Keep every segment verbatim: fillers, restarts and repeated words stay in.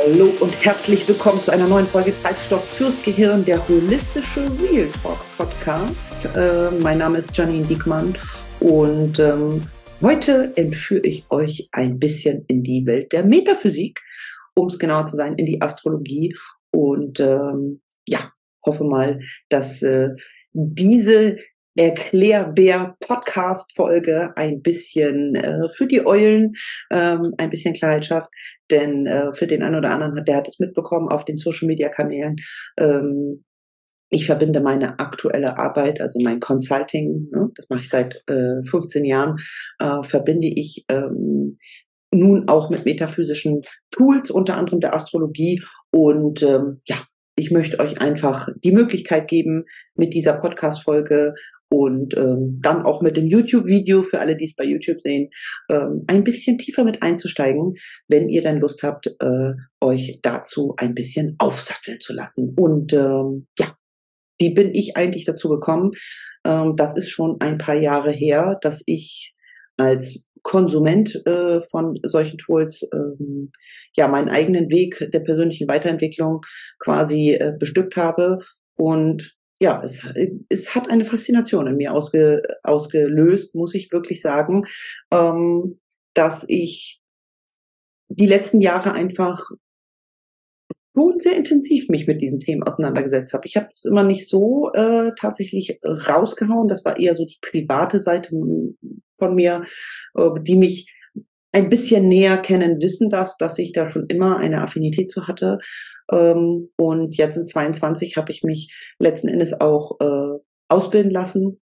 Hallo und herzlich willkommen zu einer neuen Folge Treibstoff fürs Gehirn, der holistische Real Talk Podcast. Äh, mein Name ist Janine Diekmann und ähm, heute entführe ich euch ein bisschen in die Welt der Metaphysik, um es genauer zu sein, in die Astrologie und ähm, ja, hoffe mal, dass äh, diese Erklärbär-Podcast-Folge ein bisschen äh, für die Eulen ähm, ein bisschen Klarheit schafft, denn äh, für den einen oder anderen, der hat es mitbekommen auf den Social-Media-Kanälen. Ähm, ich verbinde meine aktuelle Arbeit, also mein Consulting, ne, das mache ich seit äh, fünfzehn Jahren, äh, verbinde ich ähm, nun auch mit metaphysischen Tools, unter anderem der Astrologie und ähm, ja, ich möchte euch einfach die Möglichkeit geben, mit dieser Podcast-Folge und ähm, dann auch mit dem YouTube-Video, für alle, die es bei YouTube sehen, ähm, ein bisschen tiefer mit einzusteigen, wenn ihr dann Lust habt, äh, euch dazu ein bisschen aufsatteln zu lassen. Und ähm, ja, wie bin ich eigentlich dazu gekommen? Ähm, das ist schon ein paar Jahre her, dass ich als Konsument äh, von solchen Tools ähm, ja meinen eigenen Weg der persönlichen Weiterentwicklung quasi äh, bestückt habe und ja, es, es hat eine Faszination in mir ausge, ausgelöst, muss ich wirklich sagen, ähm, dass ich die letzten Jahre einfach schon sehr intensiv mich mit diesen Themen auseinandergesetzt habe. Ich habe es immer nicht so äh, tatsächlich rausgehauen. Das war eher so die private Seite von mir, äh, die mich ein bisschen näher kennen, wissen das, dass ich da schon immer eine Affinität zu hatte. Ähm, und jetzt in zweiundzwanzig habe ich mich letzten Endes auch äh, ausbilden lassen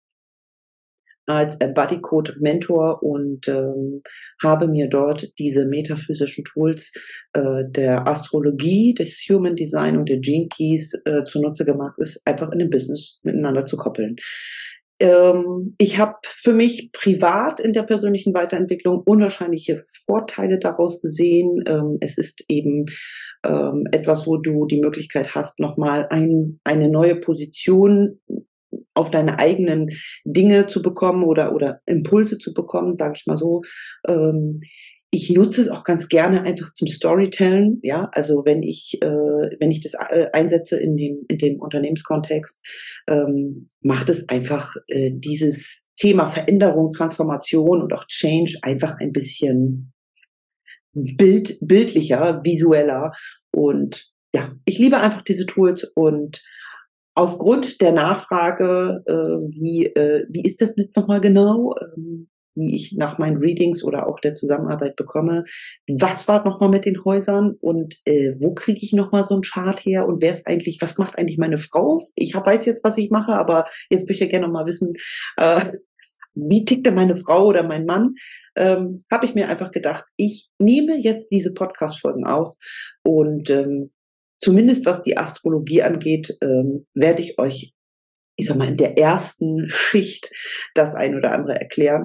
als Body Code Mentor und ähm, habe mir dort diese metaphysischen Tools äh, der Astrologie, des Human Design und der Gene Keys äh, zunutze gemacht, ist einfach in dem Business miteinander zu koppeln. Ähm, ich habe für mich privat in der persönlichen Weiterentwicklung unwahrscheinliche Vorteile daraus gesehen. Ähm, es ist eben ähm, etwas, wo du die Möglichkeit hast, nochmal ein, eine neue Position auf deine eigenen Dinge zu bekommen oder, oder Impulse zu bekommen, sage ich mal so. Ähm, ich nutze es auch ganz gerne einfach zum Storytellen, ja, also wenn ich, äh, wenn ich das äh, einsetze in dem, in dem Unternehmenskontext, ähm, macht es einfach äh, dieses Thema Veränderung, Transformation und auch Change einfach ein bisschen bild, bildlicher, visueller und ja, ich liebe einfach diese Tools und aufgrund der Nachfrage, äh, wie, äh, wie ist das jetzt nochmal genau, ähm, wie ich nach meinen Readings oder auch der Zusammenarbeit bekomme, was war nochmal mit den Häusern und äh, wo kriege ich nochmal so einen Chart her und wer ist eigentlich, was macht eigentlich meine Frau? Ich hab, weiß jetzt, was ich mache, aber jetzt möchte ich gerne nochmal wissen, äh, wie tickt denn meine Frau oder mein Mann? Ähm, habe ich mir einfach gedacht, ich nehme jetzt diese Podcast-Folgen auf und ähm, zumindest was die Astrologie angeht, ähm, werde ich euch, ich sag mal, in der ersten Schicht das ein oder andere erklären.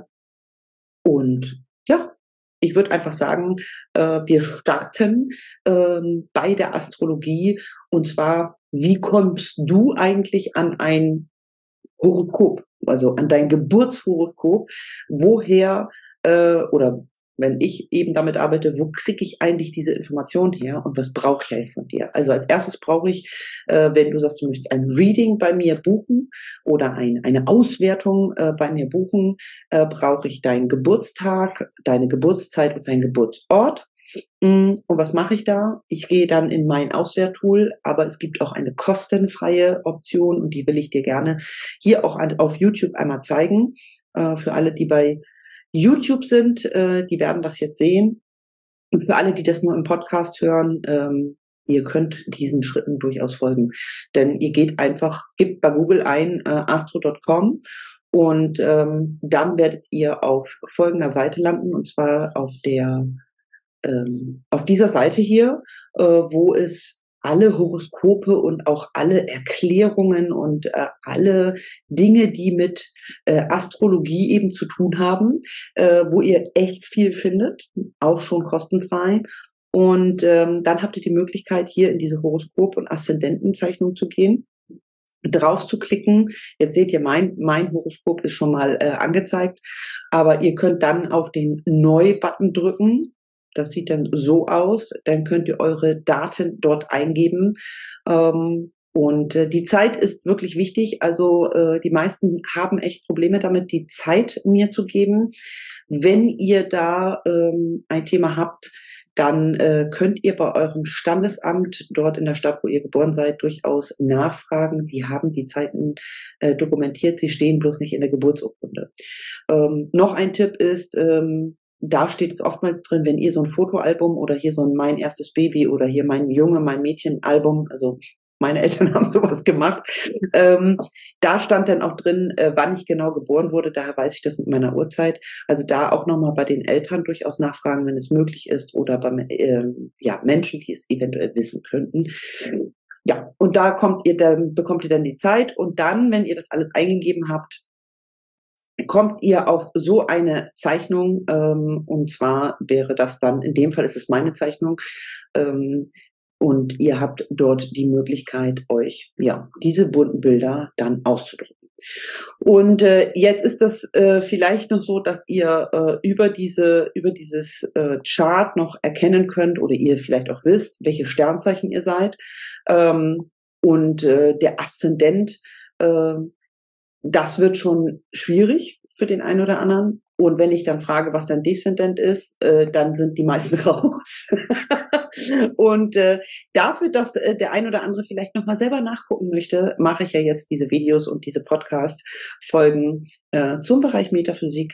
Und ja, ich würde einfach sagen, äh, wir starten ähm, bei der Astrologie. Und zwar, wie kommst du eigentlich an ein Horoskop, also an dein Geburtshoroskop? Woher äh, oder wenn ich eben damit arbeite, wo kriege ich eigentlich diese Information her und was brauche ich eigentlich von dir? Also als erstes brauche ich, äh, wenn du sagst, du möchtest ein Reading bei mir buchen oder ein, eine Auswertung äh, bei mir buchen, äh, brauche ich deinen Geburtstag, deine Geburtszeit und deinen Geburtsort. Und was mache ich da? Ich gehe dann in mein Auswerttool, aber es gibt auch eine kostenfreie Option und die will ich dir gerne hier auch an, auf YouTube einmal zeigen. Äh, für alle, die bei YouTube sind, äh, die werden das jetzt sehen. Und für alle, die das nur im Podcast hören, ähm, ihr könnt diesen Schritten durchaus folgen. Denn ihr geht einfach, gebt bei Google ein äh, astro Punkt com und ähm, dann werdet ihr auf folgender Seite landen, und zwar auf der ähm, auf dieser Seite hier, äh, wo es alle Horoskope und auch alle Erklärungen und äh, alle Dinge, die mit äh, Astrologie eben zu tun haben, äh, wo ihr echt viel findet, auch schon kostenfrei. Und ähm, dann habt ihr die Möglichkeit, hier in diese Horoskop- und Aszendentenzeichnung zu gehen, drauf zu klicken. Jetzt seht ihr, mein, mein Horoskop ist schon mal äh, angezeigt, aber ihr könnt dann auf den Neu-Button drücken. Das sieht dann so aus. Dann könnt ihr eure Daten dort eingeben. Ähm, und äh, die Zeit ist wirklich wichtig. Also äh, die meisten haben echt Probleme damit, die Zeit mir zu geben. Wenn ihr da ähm, ein Thema habt, dann äh, könnt ihr bei eurem Standesamt dort in der Stadt, wo ihr geboren seid, durchaus nachfragen. Die haben die Zeiten äh, dokumentiert, sie stehen bloß nicht in der Geburtsurkunde. Ähm, noch ein Tipp ist, ähm, da steht es oftmals drin, wenn ihr so ein Fotoalbum oder hier so ein Mein erstes Baby oder hier Mein Junge, Mein Mädchen Album, also meine Eltern haben sowas gemacht. Ähm, da stand dann auch drin, äh, wann ich genau geboren wurde. Daher weiß ich das mit meiner Uhrzeit. Also da auch nochmal bei den Eltern durchaus nachfragen, wenn es möglich ist, oder bei ähm, ja, Menschen, die es eventuell wissen könnten. Ja, und da kommt ihr dann, bekommt ihr dann die Zeit. Und dann, wenn ihr das alles eingegeben habt, kommt ihr auf so eine Zeichnung. Ähm, und zwar wäre das dann, in dem Fall ist es meine Zeichnung, ähm, und ihr habt dort die Möglichkeit, euch ja diese bunten Bilder dann auszudrucken. Und äh, jetzt ist das äh, vielleicht noch so, dass ihr äh, über diese über dieses äh, Chart noch erkennen könnt oder ihr vielleicht auch wisst, welche Sternzeichen ihr seid. Ähm, und äh, der Aszendent, äh, das wird schon schwierig für den einen oder anderen. Und wenn ich dann frage, was dein Deszendent ist, äh, dann sind die meisten raus. Und äh, dafür, dass äh, der ein oder andere vielleicht nochmal selber nachgucken möchte, mache ich ja jetzt diese Videos und diese Podcast-Folgen äh, zum Bereich Metaphysik.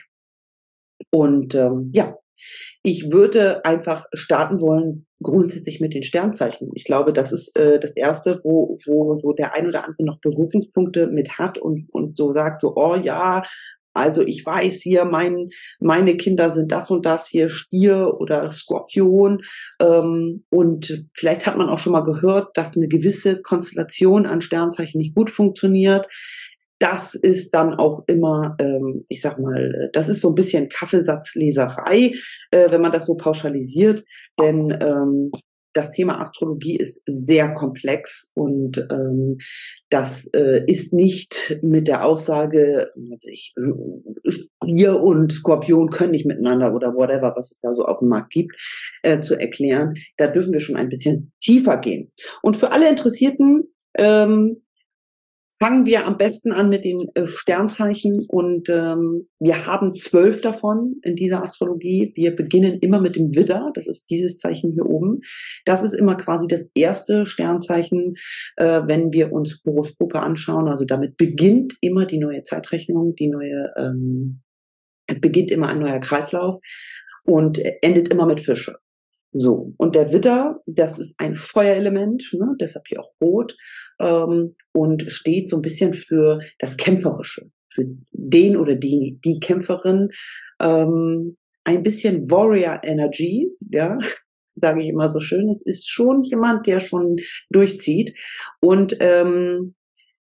Und ähm, ja, ich würde einfach starten wollen, grundsätzlich mit den Sternzeichen. Ich glaube, das ist äh, das Erste, wo, wo, wo der ein oder andere noch Berührungspunkte mit hat und, und so sagt, so, oh ja, also ich weiß hier, mein, meine Kinder sind das und das hier, Stier oder Skorpion. Ähm, und vielleicht hat man auch schon mal gehört, dass eine gewisse Konstellation an Sternzeichen nicht gut funktioniert. Das ist dann auch immer, ähm, ich sag mal, das ist so ein bisschen Kaffeesatzleserei, äh, wenn man das so pauschalisiert. Denn ähm, das Thema Astrologie ist sehr komplex und ähm, das äh, ist nicht mit der Aussage, ich, Stier und Skorpion können nicht miteinander oder whatever, was es da so auf dem Markt gibt, äh, zu erklären. Da dürfen wir schon ein bisschen tiefer gehen. Und für alle Interessierten, ähm, fangen wir am besten an mit den äh, Sternzeichen und ähm, wir haben zwölf davon in dieser Astrologie. Wir beginnen immer mit dem Widder, das ist dieses Zeichen hier oben. Das ist immer quasi das erste Sternzeichen, äh, wenn wir uns Horoskope anschauen. Also damit beginnt immer die neue Zeitrechnung, die neue ähm, beginnt immer ein neuer Kreislauf und endet immer mit Fische. So, und der Widder, das ist ein Feuerelement, ne, deshalb hier auch rot, ähm, und steht so ein bisschen für das Kämpferische, für den oder die, die Kämpferin, ähm, ein bisschen Warrior Energy, ja, sage ich immer so schön. Es ist schon jemand, der schon durchzieht. Und ähm,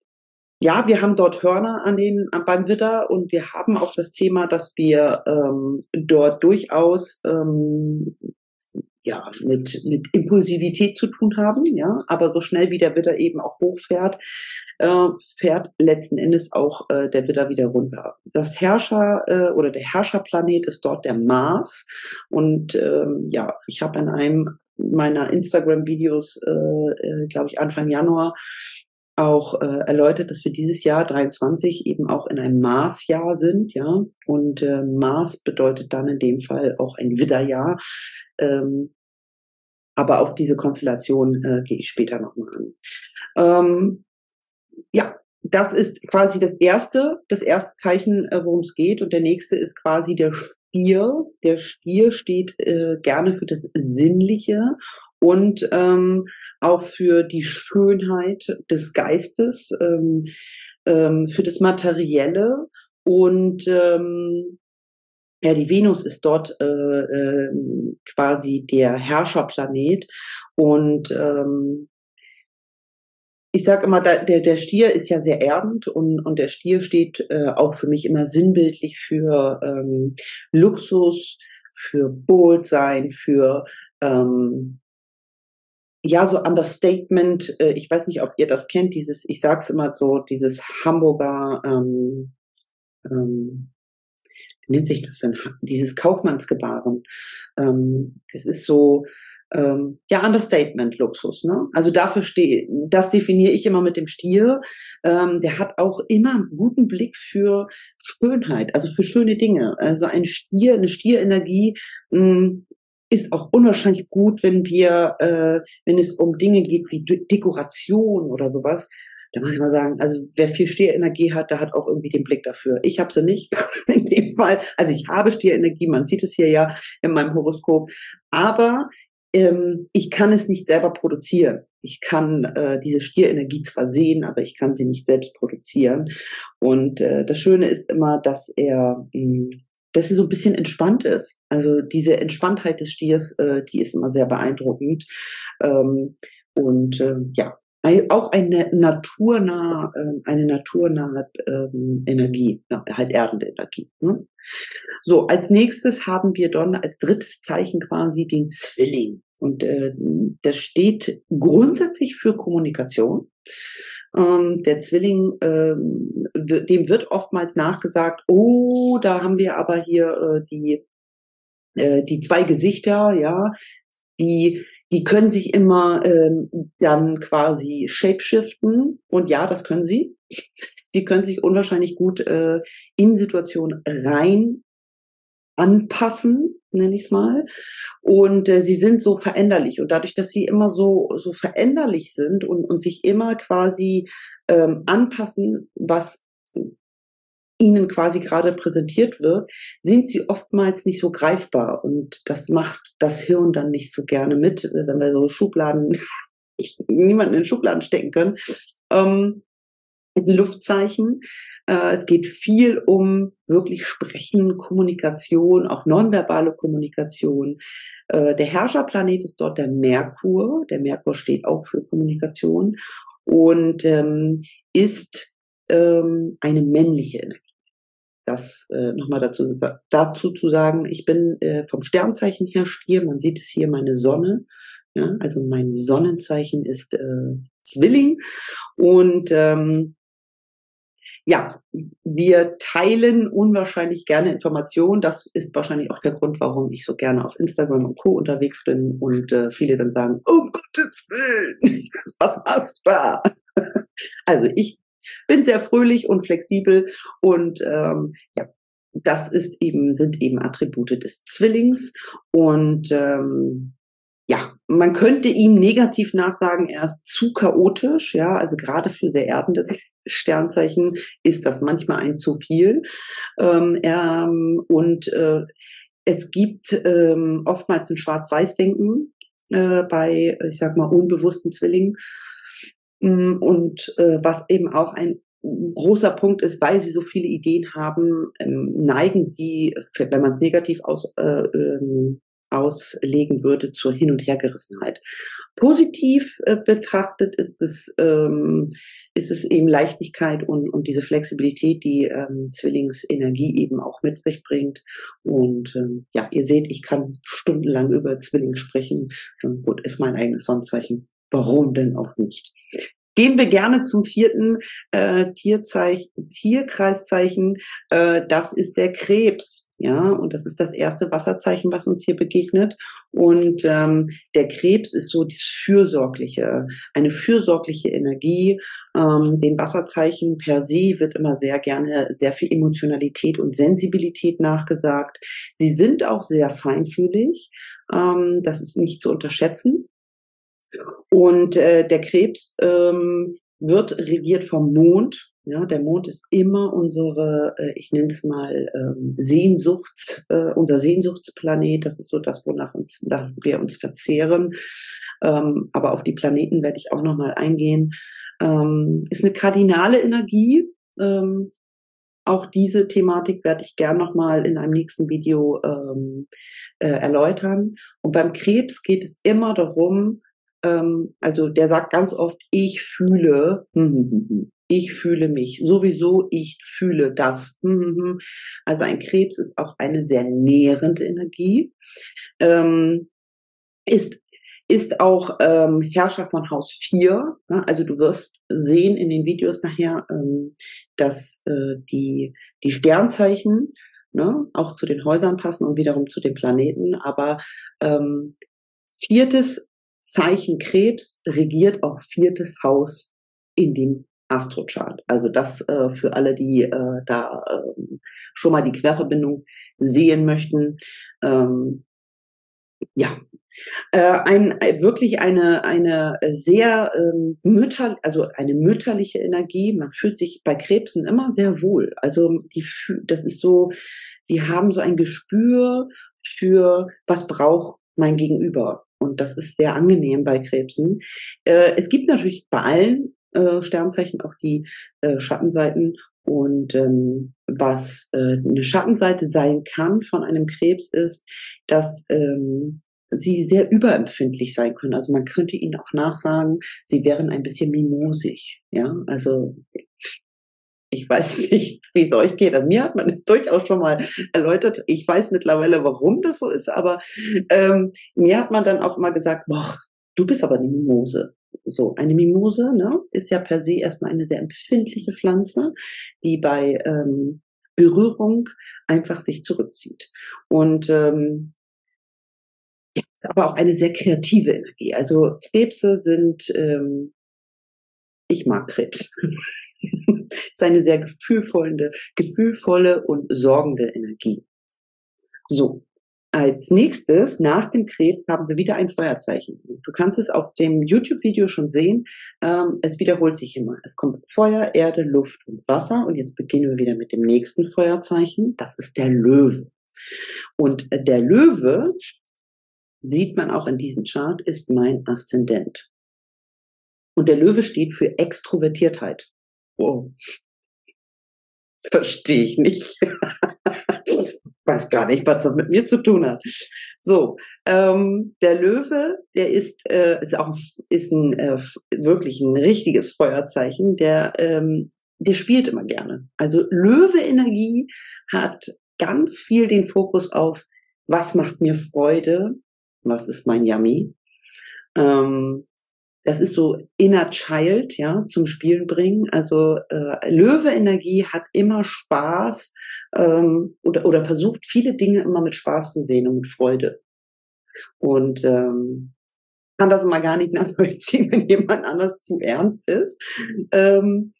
ja, wir haben dort Hörner an den, beim Widder und wir haben auch das Thema, dass wir ähm, dort durchaus ähm, ja, mit, mit Impulsivität zu tun haben, ja, aber so schnell wie der Widder eben auch hochfährt, äh, fährt letzten Endes auch äh, der Widder wieder runter. Das Herrscher äh, oder der Herrscherplanet ist dort der Mars und ähm, ja, ich habe in einem meiner Instagram-Videos, äh, äh, glaube ich Anfang Januar, auch äh, erläutert, dass wir dieses Jahr dreiundzwanzig eben auch in einem Marsjahr sind, ja, und äh, Mars bedeutet dann in dem Fall auch ein Widderjahr, ähm, aber auf diese Konstellation äh, gehe ich später nochmal an. Ähm, ja, das ist quasi das erste, das erste Zeichen, äh, worum es geht, und der nächste ist quasi der Stier. Der Stier steht äh, gerne für das Sinnliche und ähm, auch für die Schönheit des Geistes, ähm, ähm, für das Materielle und ähm, ja, die Venus ist dort äh, äh, quasi der Herrscherplanet und ähm, ich sage immer, der, der Stier ist ja sehr erdend und, und der Stier steht äh, auch für mich immer sinnbildlich für ähm, Luxus, für Boldsein, für ähm, ja, so Understatement. Äh, ich weiß nicht, ob ihr das kennt, dieses, ich sag's immer so, dieses Hamburger ähm, ähm, wie nennt sich das denn? Dieses Kaufmannsgebaren. Ähm, es ist so, ähm, ja, Understatement-Luxus, ne? Also dafür stehe, das definiere ich immer mit dem Stier. Ähm, der hat auch immer einen guten Blick für Schönheit, also für schöne Dinge. Also ein Stier, eine Stierenergie, mh, ist auch unwahrscheinlich gut, wenn wir, äh, wenn es um Dinge geht wie De Dekoration oder sowas. Da muss ich mal sagen, also wer viel Stierenergie hat, der hat auch irgendwie den Blick dafür. Ich habe sie nicht in dem Fall. Also ich habe Stierenergie, man sieht es hier ja in meinem Horoskop. Aber ähm, ich kann es nicht selber produzieren. Ich kann äh, diese Stierenergie zwar sehen, aber ich kann sie nicht selbst produzieren. Und äh, das Schöne ist immer, dass er, mh, dass sie so ein bisschen entspannt ist. Also diese Entspanntheit des Stiers, äh, die ist immer sehr beeindruckend. Ähm, und äh, ja, auch eine naturnahe, äh, eine naturnahe ähm, Energie, ja, halt erdende Energie. Ne? So, als nächstes haben wir dann als drittes Zeichen quasi den Zwilling. Und äh, das steht grundsätzlich für Kommunikation. Ähm, der Zwilling, ähm, dem wird oftmals nachgesagt, oh, da haben wir aber hier äh, die, äh, die zwei Gesichter, ja, die, die können sich immer ähm, dann quasi shapeshiften. Und ja, das können sie. Sie können sich unwahrscheinlich gut äh, in Situationen rein anpassen, nenne ich es mal. Und äh, sie sind so veränderlich. Und dadurch, dass sie immer so, so veränderlich sind und, und sich immer quasi ähm, anpassen, was ihnen quasi gerade präsentiert wird, sind sie oftmals nicht so greifbar. Und das macht das Hirn dann nicht so gerne mit, wenn wir so Schubladen, niemanden in Schubladen stecken können. Ähm, Luftzeichen. Äh, es geht viel um wirklich Sprechen, Kommunikation, auch nonverbale Kommunikation. Äh, der Herrscherplanet ist dort der Merkur. Der Merkur steht auch für Kommunikation und ähm, ist ähm, eine männliche Energie. Das äh, nochmal dazu, dazu zu sagen, ich bin äh, vom Sternzeichen her Stier, man sieht es hier, meine Sonne. Ja, also mein Sonnenzeichen ist äh, Zwilling und ähm, ja, wir teilen unwahrscheinlich gerne Informationen. Das ist wahrscheinlich auch der Grund, warum ich so gerne auf Instagram und Co. unterwegs bin und äh, viele dann sagen, um Gottes Willen, was machst du da? Also ich bin sehr fröhlich und flexibel und ähm, ja, das ist eben, sind eben Attribute des Zwillings und ähm, ja, man könnte ihm negativ nachsagen, er ist zu chaotisch, ja, also gerade für sehr erdende Sternzeichen ist das manchmal ein zu viel. Ähm, ähm, und äh, es gibt ähm, oftmals ein Schwarz-Weiß-Denken äh, bei, ich sag mal, unbewussten Zwillingen. Und äh, was eben auch ein großer Punkt ist, weil sie so viele Ideen haben, ähm, neigen sie, wenn man es negativ aus, äh, ähm, auslegen würde, zur Hin- und Hergerissenheit. Positiv äh, betrachtet ist es, ähm, ist es eben Leichtigkeit und, und diese Flexibilität, die ähm, Zwillingsenergie eben auch mit sich bringt. Und ähm, ja, ihr seht, ich kann stundenlang über Zwilling sprechen. Und gut, ist mein eigenes Sonnenzeichen. Warum denn auch nicht? Gehen wir gerne zum vierten äh, Tierzeichen, Tierkreiszeichen. Äh, das ist der Krebs. Ja, und das ist das erste Wasserzeichen, was uns hier begegnet. Und ähm, der Krebs ist so das Fürsorgliche, eine fürsorgliche Energie. Ähm, den Wasserzeichen per se wird immer sehr gerne sehr viel Emotionalität und Sensibilität nachgesagt. Sie sind auch sehr feinfühlig. Ähm, das ist nicht zu unterschätzen. Und äh, der Krebs ähm, wird regiert vom Mond. Ja, der Mond ist immer unsere, äh, ich nenne es mal ähm, Sehnsuchts, äh, unser Sehnsuchtsplanet. Das ist so das, wonach uns, nach wir uns verzehren. Ähm, aber auf die Planeten werde ich auch noch mal eingehen. Ähm, ist eine kardinale Energie. Ähm, auch diese Thematik werde ich gern noch mal in einem nächsten Video ähm, äh, erläutern. Und beim Krebs geht es immer darum, ähm, also der sagt ganz oft, ich fühle, ich fühle mich sowieso, ich fühle das. Also ein Krebs ist auch eine sehr nährende Energie, ähm, ist ist auch ähm, Herrscher von Haus vier. Ne? Also du wirst sehen in den Videos nachher, ähm, dass äh, die, die Sternzeichen ne, auch zu den Häusern passen und wiederum zu den Planeten. Aber ähm, viertes Zeichen Krebs regiert auch viertes Haus in dem Astrochart. Also das äh, für alle, die äh, da äh, schon mal die Querverbindung sehen möchten. Ähm, ja, äh, ein, äh, wirklich eine, eine sehr ähm, mütter, also eine mütterliche Energie. Man fühlt sich bei Krebsen immer sehr wohl. Also die, das ist so, die haben so ein Gespür für, was braucht mein Gegenüber. Und das ist sehr angenehm bei Krebsen. Äh, es gibt natürlich bei allen äh, Sternzeichen auch die äh, Schattenseiten. Und ähm, was äh, eine Schattenseite sein kann von einem Krebs ist, dass ähm, sie sehr überempfindlich sein können. Also man könnte ihnen auch nachsagen, sie wären ein bisschen mimosig. Ja, also ich weiß nicht, wie es euch geht. Also mir hat man es durchaus schon mal erläutert. Ich weiß mittlerweile, warum das so ist, aber ähm, mir hat man dann auch immer gesagt, boah, du bist aber eine Mimose. So, eine Mimose, ne, ist ja per se erstmal eine sehr empfindliche Pflanze, die bei ähm, Berührung einfach sich zurückzieht. Und ähm, ja, ist aber auch eine sehr kreative Energie. Also Krebse sind, ähm, ich mag Krebs. Ist eine sehr gefühlvolle, gefühlvolle und sorgende Energie. So, als nächstes, nach dem Krebs, haben wir wieder ein Feuerzeichen. Du kannst es auf dem YouTube-Video schon sehen. Ähm, es wiederholt sich immer. Es kommt Feuer, Erde, Luft und Wasser. Und jetzt beginnen wir wieder mit dem nächsten Feuerzeichen. Das ist der Löwe. Und äh, der Löwe, sieht man auch in diesem Chart, ist mein Aszendent. Und der Löwe steht für Extrovertiertheit. Wow. Verstehe ich nicht. Weiß gar nicht, was das mit mir zu tun hat. So, ähm, der Löwe, der ist, äh, ist auch ist ein äh, wirklich ein richtiges Feuerzeichen. Der ähm, der spielt immer gerne. Also Löwe-Energie hat ganz viel den Fokus auf, was macht mir Freude, was ist mein Yummy. Ähm, Das ist so Inner Child, ja, zum Spielen bringen. Also äh, Löwe-Energie hat immer Spaß ähm, oder, oder versucht viele Dinge immer mit Spaß zu sehen und mit Freude. Und ähm, kann das immer gar nicht nachvollziehen, wenn jemand anders zu ernst ist. Ähm,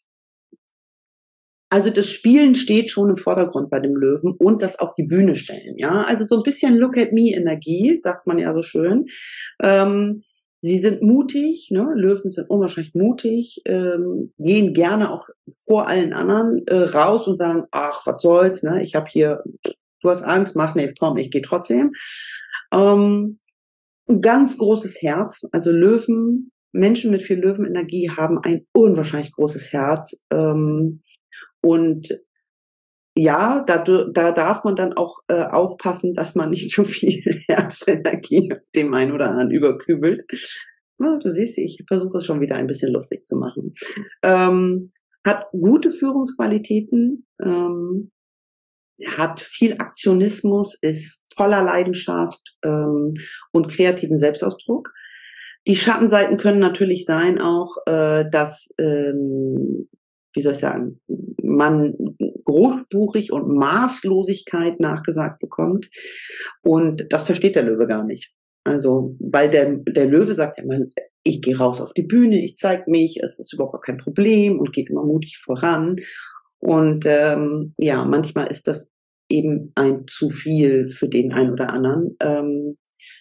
also das Spielen steht schon im Vordergrund bei dem Löwen und das auf die Bühne stellen, ja. Also so ein bisschen Look at me Energie, sagt man ja so schön. Ähm, Sie sind mutig, ne? Löwen sind unwahrscheinlich mutig, ähm, gehen gerne auch vor allen anderen äh, raus und sagen, ach, was soll's, ne? Ich habe hier, du hast Angst, mach nichts, komm, ich gehe trotzdem. Ähm, ein ganz großes Herz, also Löwen, Menschen mit viel Löwenenergie haben ein unwahrscheinlich großes Herz. Ähm, und ja, da, da darf man dann auch äh, aufpassen, dass man nicht zu viel Herzenergie dem einen oder anderen überkübelt. Ja, du siehst, ich versuche es schon wieder ein bisschen lustig zu machen. Ähm, hat gute Führungsqualitäten, ähm, hat viel Aktionismus, ist voller Leidenschaft ähm, und kreativen Selbstausdruck. Die Schattenseiten können natürlich sein auch, äh, dass, ähm, wie soll ich sagen, man großspurig und Maßlosigkeit nachgesagt bekommt. Und das versteht der Löwe gar nicht. Also, weil der, der Löwe sagt ja immer, ich gehe raus auf die Bühne, ich zeige mich, es ist überhaupt kein Problem und geht immer mutig voran. Und ähm, ja, manchmal ist das eben ein zu viel für den einen oder anderen. Ähm,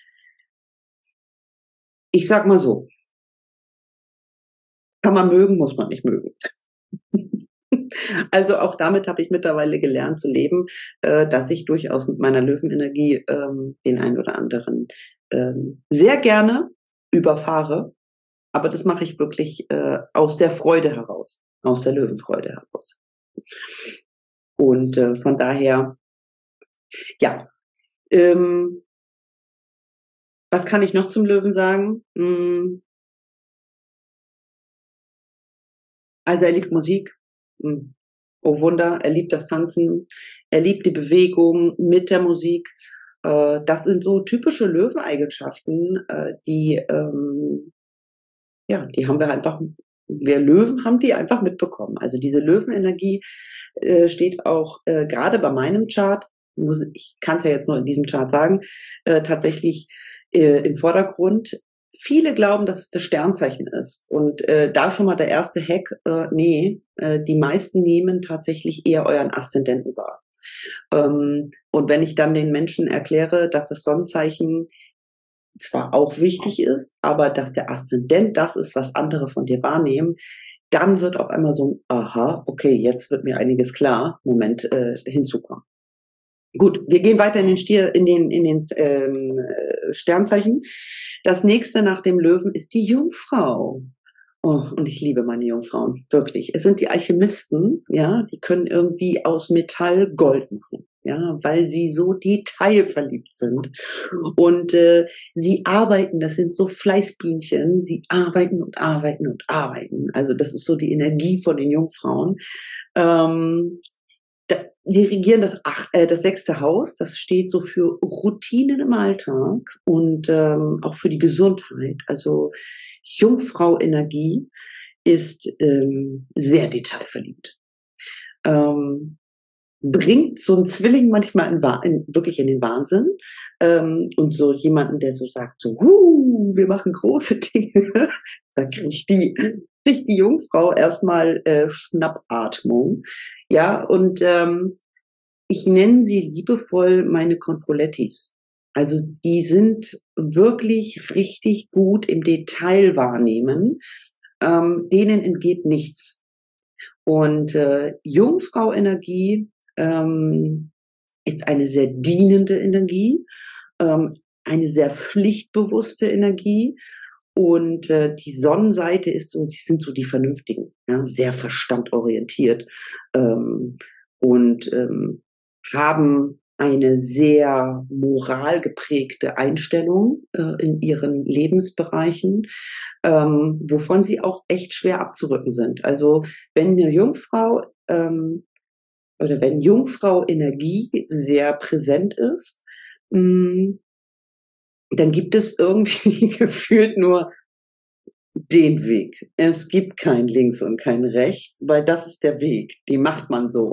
ich sag mal so, kann man mögen, muss man nicht mögen. Also auch damit habe ich mittlerweile gelernt zu leben, äh, dass ich durchaus mit meiner Löwenenergie ähm, den einen oder anderen ähm, sehr gerne überfahre. Aber das mache ich wirklich äh, aus der Freude heraus, aus der Löwenfreude heraus. Und äh, von daher, ja, ähm, was kann ich noch zum Löwen sagen? Hm, also er liebt Musik. Hm. Oh Wunder, er liebt das Tanzen, er liebt die Bewegung mit der Musik. Äh, das sind so typische Löweneigenschaften, äh, die, ähm, ja, die haben wir einfach, wir Löwen haben die einfach mitbekommen. Also diese Löwenenergie äh, steht auch äh, gerade bei meinem Chart muss, ich kann es ja jetzt nur in diesem Chart sagen, äh, tatsächlich äh, im Vordergrund. Viele glauben, dass es das Sternzeichen ist. Und äh, da schon mal der erste Hack, äh, nee, äh, die meisten nehmen tatsächlich eher euren Aszendenten wahr. Ähm, und wenn ich dann den Menschen erkläre, dass das Sonnenzeichen zwar auch wichtig ist, aber dass der Aszendent das ist, was andere von dir wahrnehmen, dann wird auf einmal so ein Aha, okay, jetzt wird mir einiges klar, Moment, äh, hinzukommen. Gut, wir gehen weiter in den Stier, in den, in den ähm, Sternzeichen. Das nächste nach dem Löwen ist die Jungfrau. Oh, und ich liebe meine Jungfrauen, wirklich. Es sind die Alchemisten, ja, die können irgendwie aus Metall Gold machen, ja, weil sie so detailverliebt sind. Und äh, sie arbeiten, das sind so Fleißbienchen, sie arbeiten und arbeiten und arbeiten. Also das ist so die Energie von den Jungfrauen. Ähm, Die regieren das, ach, äh, das sechste Haus, das steht so für Routinen im Alltag und ähm, auch für die Gesundheit. Also Jungfrau-Energie ist ähm, sehr detailverliebt. Ähm, bringt so ein Zwilling manchmal in, in, wirklich in den Wahnsinn. Ähm, und so jemanden, der so sagt, so, huh, wir machen große Dinge, da kriegt die, kriegt die Jungfrau erstmal äh, Schnappatmung. Ja, und ähm, ich nenne sie liebevoll meine Controlettis. Also die sind wirklich richtig gut im Detail wahrnehmen. Ähm, denen entgeht nichts. Und äh, Jungfrau-Energie ähm, ist eine sehr dienende Energie, ähm, eine sehr pflichtbewusste Energie. Und äh, die Sonnenseite ist so, die sind so die Vernünftigen, ja, sehr verstandorientiert ähm, und ähm, haben eine sehr moralgeprägte Einstellung äh, in ihren Lebensbereichen, ähm, wovon sie auch echt schwer abzurücken sind. Also wenn eine Jungfrau ähm, oder wenn Jungfrau Energie sehr präsent ist, mh, dann gibt es irgendwie gefühlt nur den Weg. Es gibt kein Links und kein Rechts, weil das ist der Weg. Die macht man so.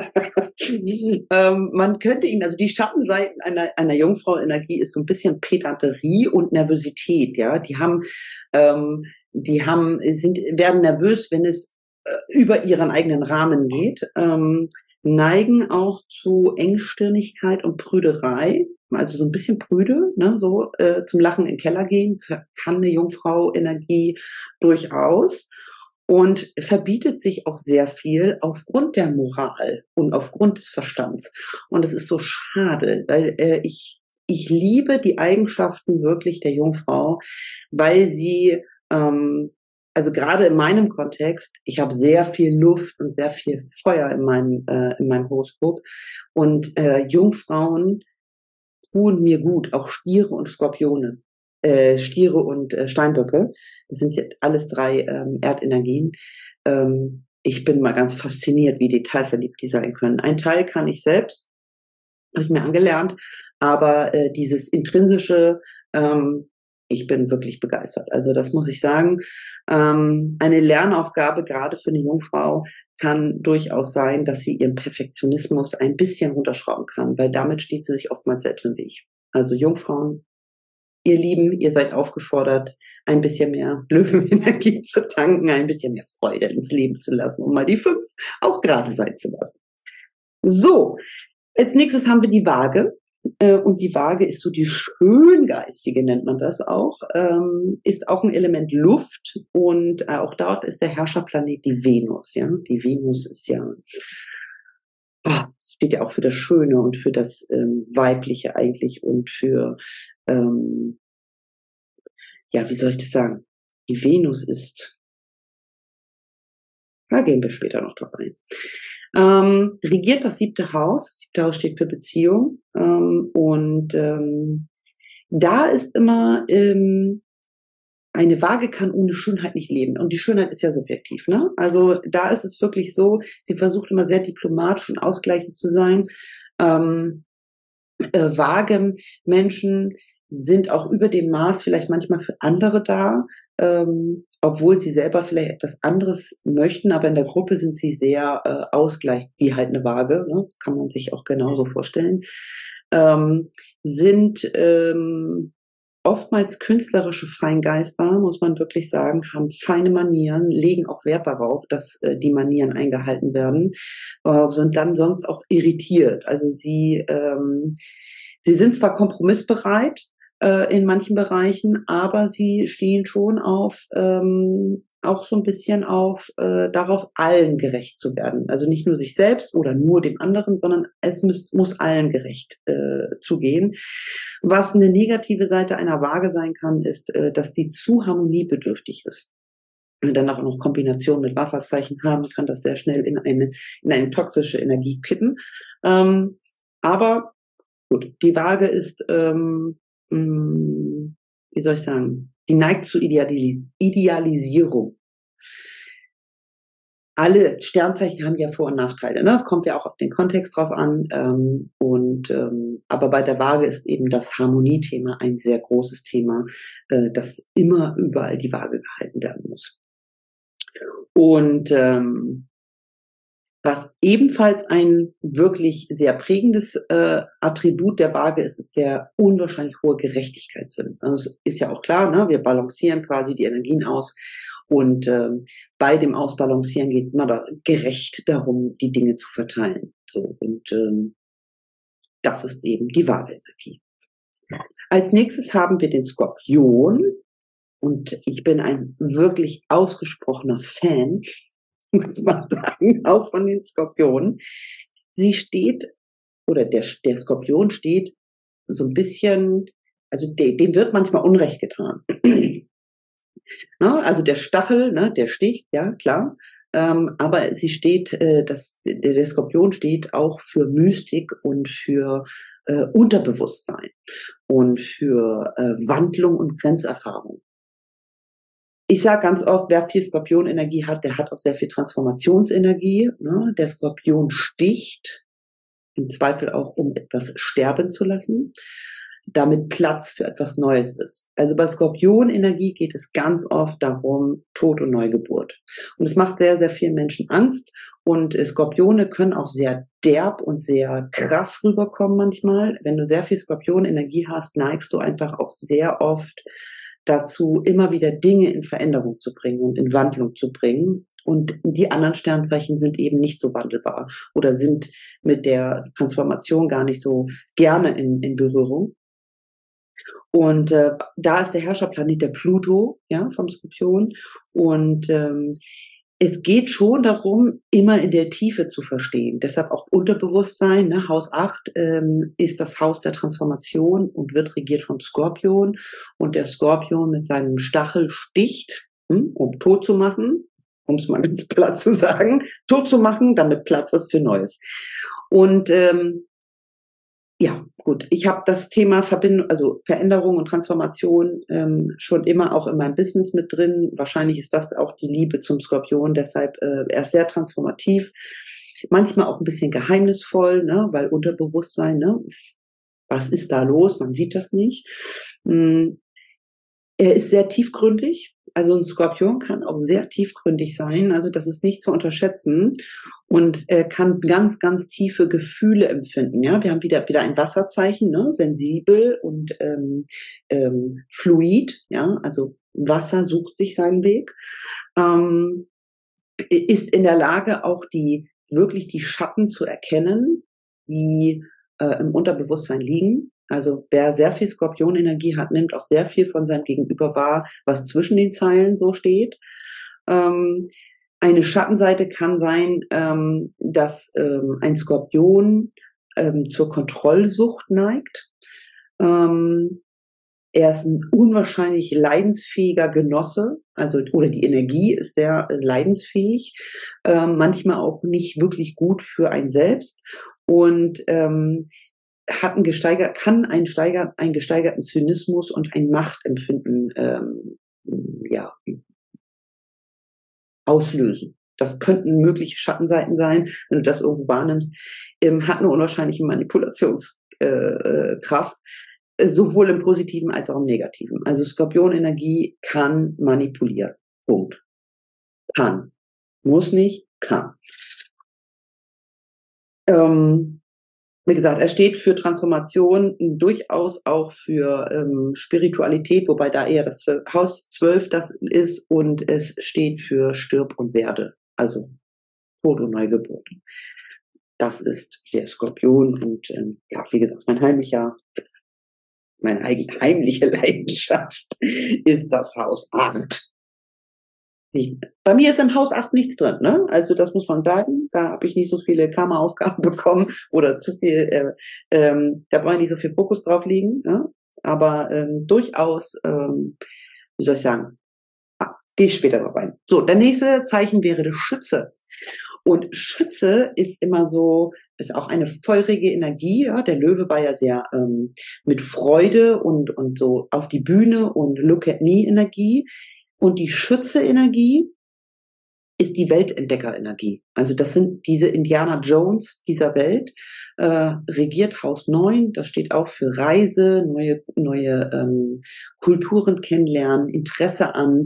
ähm, man könnte ihn, also die Schattenseiten einer, einer Jungfrau-Energie ist so ein bisschen Pedanterie und Nervosität, ja. Die haben, ähm, die haben, sind, werden nervös, wenn es äh, über ihren eigenen Rahmen geht, ähm, neigen auch zu Engstirnigkeit und Prüderei, also so ein bisschen prüde, ne, so äh, zum Lachen in den Keller gehen, kann eine Jungfrau-Energie durchaus und verbietet sich auch sehr viel aufgrund der Moral und aufgrund des Verstands. Und das ist so schade, weil äh, ich ich liebe die Eigenschaften wirklich der Jungfrau, weil sie ähm, also gerade in meinem Kontext, ich habe sehr viel Luft und sehr viel Feuer in meinem äh, in meinem Horoskop und äh, Jungfrauen tun mir gut, auch Stiere und Skorpione, äh, Stiere und äh, Steinböcke. Das sind jetzt alles drei ähm, Erdenergien. Ähm, ich bin mal ganz fasziniert, wie detailverliebt die sein können. Ein Teil kann ich selbst, habe ich mir angelernt, aber äh, dieses intrinsische, ähm, ich bin wirklich begeistert. Also das muss ich sagen. Ähm, eine Lernaufgabe gerade für eine Jungfrau kann durchaus sein, dass sie ihren Perfektionismus ein bisschen runterschrauben kann, weil damit steht sie sich oftmals selbst im Weg. Also Jungfrauen, ihr Lieben, ihr seid aufgefordert, ein bisschen mehr Löwenenergie zu tanken, ein bisschen mehr Freude ins Leben zu lassen, um mal die fünf auch gerade sein zu lassen. So, als nächstes haben wir die Waage. Äh, und die Waage ist so die Schöngeistige, nennt man das auch, ähm, ist auch ein Element Luft und äh, auch dort ist der Herrscherplanet die Venus. Ja, die Venus ist ja, oh, das steht ja auch für das Schöne und für das ähm, Weibliche eigentlich und für, ähm, ja, wie soll ich das sagen? Die Venus ist, da gehen wir später noch drauf ein. Ähm, regiert das siebte Haus. Das siebte Haus steht für Beziehung. Ähm, und ähm, da ist immer, ähm, eine Waage kann ohne Schönheit nicht leben. Und die Schönheit ist ja subjektiv, ne? Also da ist es wirklich so, sie versucht immer sehr diplomatisch und ausgleichend zu sein. Ähm, äh, Waage-Menschen sind auch über dem Maß vielleicht manchmal für andere da. Ähm, obwohl sie selber vielleicht etwas anderes möchten, aber in der Gruppe sind sie sehr äh, ausgleich, wie halt eine Waage, ne? Das kann man sich auch genauso vorstellen, ähm, sind ähm, oftmals künstlerische Feingeister, muss man wirklich sagen, haben feine Manieren, legen auch Wert darauf, dass äh, die Manieren eingehalten werden, äh, sind dann sonst auch irritiert. Also sie, ähm, sie sind zwar kompromissbereit äh, in manchen Bereichen, aber sie stehen schon auf ähm, auch so ein bisschen auf äh, darauf, allen gerecht zu werden. Also nicht nur sich selbst oder nur dem anderen, sondern es muss, muss allen gerecht äh, zugehen. Was eine negative Seite einer Waage sein kann, ist, äh, dass die zu harmoniebedürftig ist. Wenn wir dann auch noch Kombination mit Wasserzeichen haben, kann das sehr schnell in eine, in eine toxische Energie kippen. Ähm, aber gut, die Waage ist, ähm, mh, wie soll ich sagen, die neigt zur Idealis- Idealisierung. Alle Sternzeichen haben ja Vor- und Nachteile. Ne? Das kommt ja auch auf den Kontext drauf an. Ähm, und ähm, aber bei der Waage ist eben das Harmoniethema ein sehr großes Thema, äh, das immer überall die Waage gehalten werden muss. Und ähm, was ebenfalls ein wirklich sehr prägendes äh, Attribut der Waage ist, ist der unwahrscheinlich hohe Gerechtigkeitssinn. Also es ist ja auch klar, ne? Wir balancieren quasi die Energien aus und ähm, bei dem Ausbalancieren geht es immer da, gerecht darum, die Dinge zu verteilen. So und ähm, das ist eben die Waage-Energie. Als nächstes haben wir den Skorpion und ich bin ein wirklich ausgesprochener Fan, muss man sagen, auch von den Skorpionen. Sie steht, oder der, der Skorpion steht so ein bisschen, also de, dem wird manchmal Unrecht getan. Ne? Also der Stachel, ne, der sticht, ja, klar. Ähm, aber sie steht, äh, das, der, der Skorpion steht auch für Mystik und für äh, Unterbewusstsein und für äh, Wandlung und Grenzerfahrung. Ich sage ganz oft, wer viel Skorpionenergie hat, der hat auch sehr viel Transformationsenergie. Ne? Der Skorpion sticht, im Zweifel auch, um etwas sterben zu lassen, damit Platz für etwas Neues ist. Also bei Skorpionenergie geht es ganz oft darum, Tod und Neugeburt. Und es macht sehr, sehr vielen Menschen Angst. Und Skorpione können auch sehr derb und sehr krass rüberkommen manchmal. Wenn du sehr viel Skorpionenergie hast, neigst du einfach auch sehr oft dazu, immer wieder Dinge in Veränderung zu bringen und in Wandlung zu bringen. Und die anderen Sternzeichen sind eben nicht so wandelbar oder sind mit der Transformation gar nicht so gerne in, in Berührung. Und äh, da ist der Herrscherplanet der Pluto, ja, vom Skorpion. Und ähm, es geht schon darum, immer in der Tiefe zu verstehen. Deshalb auch Unterbewusstsein, ne? Haus acht ähm, ist das Haus der Transformation und wird regiert vom Skorpion. Und der Skorpion mit seinem Stachel sticht, hm, um tot zu machen, um es mal ganz platt zu sagen, tot zu machen, damit Platz ist für Neues. Und ähm, ja, gut. Ich habe das Thema Verbindung, also Veränderung und Transformation ähm, schon immer auch in meinem Business mit drin. Wahrscheinlich ist das auch die Liebe zum Skorpion, deshalb äh, er ist sehr transformativ, manchmal auch ein bisschen geheimnisvoll, ne, weil Unterbewusstsein, ne, was ist da los? Man sieht das nicht. Mm, er ist sehr tiefgründig. Also ein Skorpion kann auch sehr tiefgründig sein. Also das ist nicht zu unterschätzen. Und er kann ganz, ganz tiefe Gefühle empfinden. Ja, wir haben wieder, wieder ein Wasserzeichen, ne? Sensibel und ähm, ähm, fluid. Ja, also Wasser sucht sich seinen Weg. Ähm, ist in der Lage, auch die, wirklich die Schatten zu erkennen, die äh, im Unterbewusstsein liegen. Also wer sehr viel Skorpionenergie hat, nimmt auch sehr viel von seinem Gegenüber wahr, was zwischen den Zeilen so steht. Ähm, eine Schattenseite kann sein, ähm, dass ähm, ein Skorpion ähm, zur Kontrollsucht neigt. Ähm, er ist ein unwahrscheinlich leidensfähiger Genosse, also oder die Energie ist sehr äh, leidensfähig, äh, manchmal auch nicht wirklich gut für einen selbst und ähm, hat einen gesteigert, kann einen, steiger, einen gesteigerten Zynismus und ein Machtempfinden ähm, ja, auslösen. Das könnten mögliche Schattenseiten sein, wenn du das irgendwo wahrnimmst. Ähm, hat eine unwahrscheinliche Manipulationskraft, äh, Kraft, sowohl im Positiven als auch im Negativen. Also Skorpionenergie kann manipulieren Punkt. Kann. Muss nicht, kann. Ähm, wie gesagt, er steht für Transformation, durchaus auch für ähm, Spiritualität, wobei da eher das zwölf, Haus zwölf das ist, und es steht für Stirb und Werde, also Tod und Neugeburt. Das ist der Skorpion und ähm, ja, wie gesagt, mein heimlicher, meine heimliche Leidenschaft ist das Haus acht. Ich, bei mir ist im Haus acht nichts drin, ne? Also das muss man sagen. Da habe ich nicht so viele Karma-Aufgaben bekommen oder zu viel, äh, ähm, da brauche ich nicht so viel Fokus drauf liegen, ne? Aber ähm, durchaus, ähm, wie soll ich sagen, ah, gehe ich später drauf ein. So, der nächste Zeichen wäre der Schütze. Und Schütze ist immer so, ist auch eine feurige Energie. Ja? Der Löwe war ja sehr ähm, mit Freude und, und so auf die Bühne und Look at me Energie. Und die Schütze-Energie ist die Weltentdecker-Energie. Also das sind diese Indiana Jones dieser Welt, äh, regiert Haus neun. Das steht auch für Reise, neue, neue ähm, Kulturen kennenlernen, Interesse an